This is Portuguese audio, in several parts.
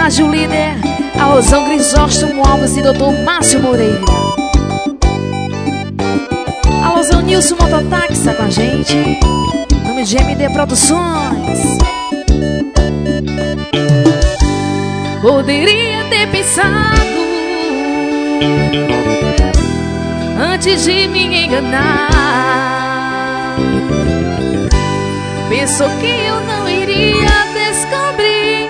Rádio Líder, Alzão Grisóstomo Alves e Dr. Márcio Moreira. Alzão Nilson Mototáxi tá com a gente, nome de MD Produções. Poderia ter pensado antes de me enganar. Pensou que eu não iria descobrir.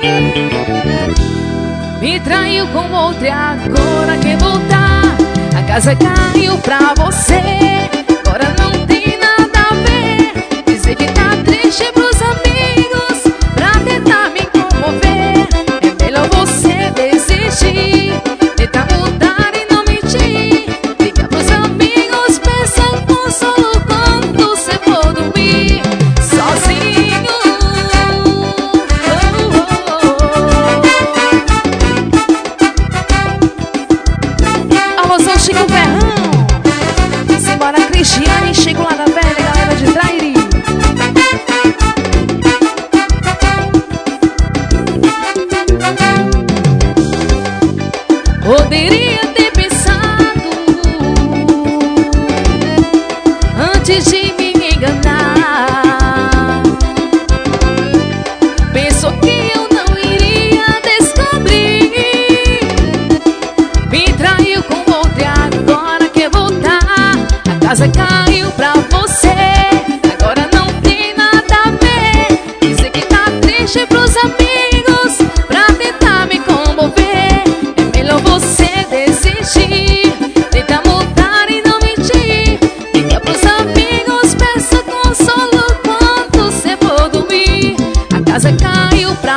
Me traiu com outra e agora quer voltar. A casa caiu pra você, agora não tem nada a ver. Dizer que tá triste pros amigos pra tentar me comover. É melhor você desistir, tentar mudar e não mentir. Liga pros amigos, pensa em consolo quando você for dormir sozinho. Alôzão Chico Ferrão, simbora Cristiane, Chico lá da velha, galera de Trairi. Poderia ter pensado antes de me enganar. Pensou que eu não iria descobrir. Me traiu com outra e agora quer voltar. A casa caiu pra você, agora não tem nada a ver. Dizer que tá triste pros amigos pra tentar me comover. É melhor você desistir, tentar mudar e não mentir. Liga pros amigos, peça consolo quando você for dormir. A casa caiu pra